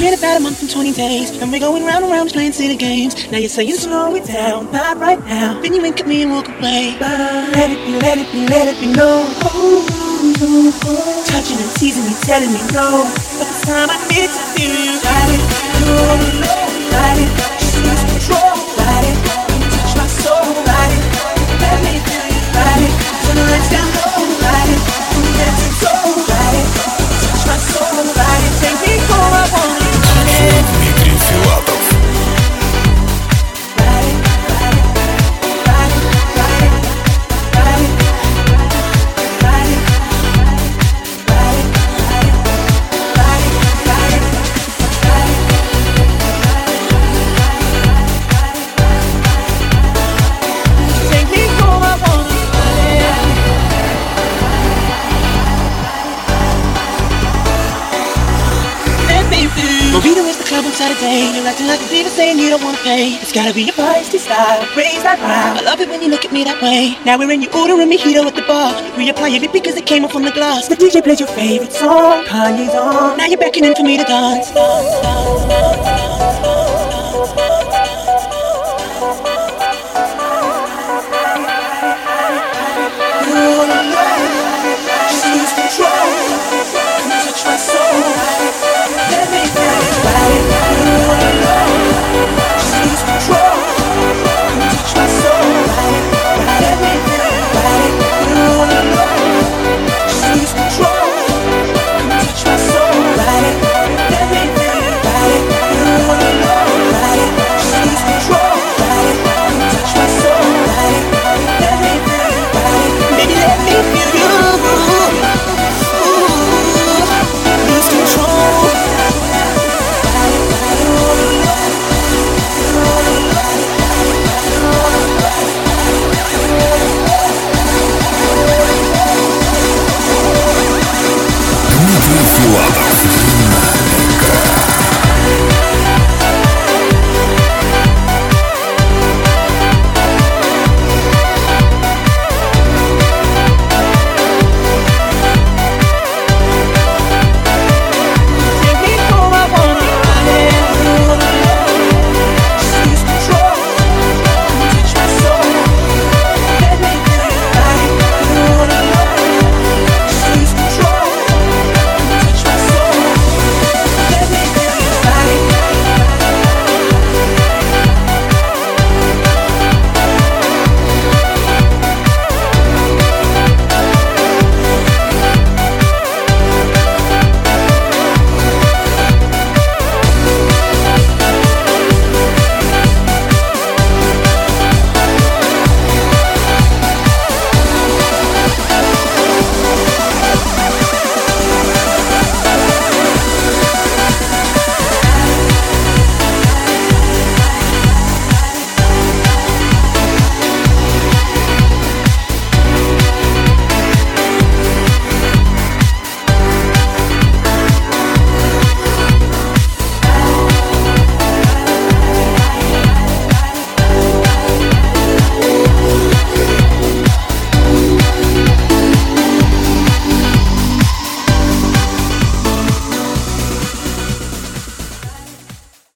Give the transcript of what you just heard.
been about a month and 20 days, and we're going round and round playing silly games. Now you're saying slow it down, not right now. Then you wink at me and walk away. But let it be, let it be, let it be known. Touching and teasing me, telling me no. But this time I need to feel you. Ride it, no, ride it. Just lose control, ride it. Touch my soul, ride it. Let me feel you, ride it. Turn the lights down low, ride it. From head to toe, ride it. Touch my soul, ride it. Take me for I want it. Дмитрий Филатов. Movida was the club on Saturday. You're acting like a diva saying you don't wanna pay. It's gotta be your feisty style, raise that round. I love it when you look at me that way. Now we're in, you ordering mojito at the bar. Reapply your lip because it came off from the glass. The DJ plays your favorite song, Kanye's on. Now you're beckoning for me to dance.